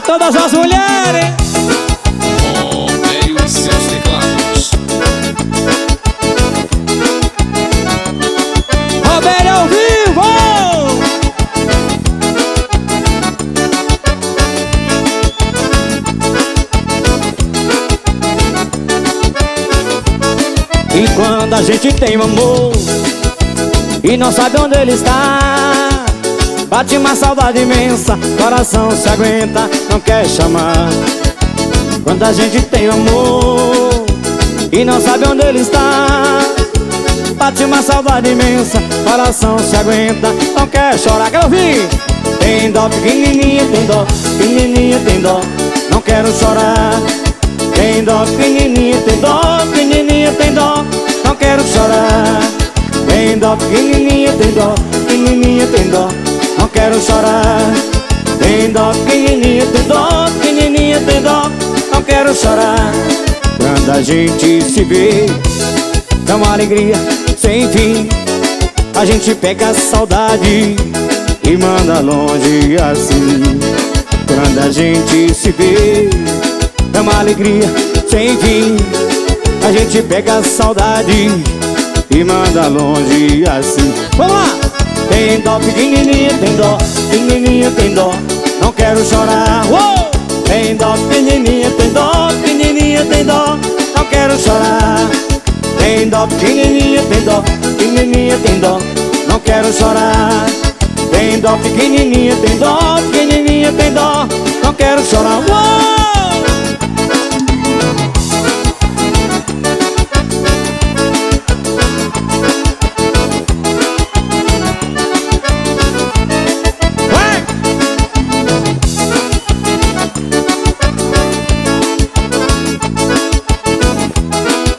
todas as mulheres. Romério e seus teclados. Romério ao vivo. E quando a gente tem um amor e não sabe onde ele está, bate uma saudade imensa, coração se aguenta, não quer chamar. Quando a gente tem amor e não sabe onde ele está, bate uma saudade imensa, coração se aguenta, não quer chorar. Quero ouvir. Tem dó, pequenininha, tem dó, pequenininha, tem dó, não quero chorar. Tem dó, pequenininha, tem dó, pequenininha, tem dó, não quero chorar. Tem dó, pequenininha, tem dó, pequenininha, tem dó, não quero chorar. Tem dó, pequenininha, tem dó, pequenininha, tem dó, não quero chorar. Quando a gente se vê, é uma alegria sem fim. A gente pega a saudade e manda longe assim. Quando a gente se vê, é uma alegria sem fim. A gente pega a saudade e manda longe assim. Vamos lá! Tem dó, pequenininha, tem dó, pequenininha, tem dó, não quero chorar. Uou! Tem dó, pequenininha, tem dó, pequenininha, tem dó, não quero chorar. Tem dó, pequenininha, tem dó, pequenininha, tem dó, não quero chorar. Tem dó, pequenininha, tem dó, pequenininha, tem dó, não quero chorar. Uou!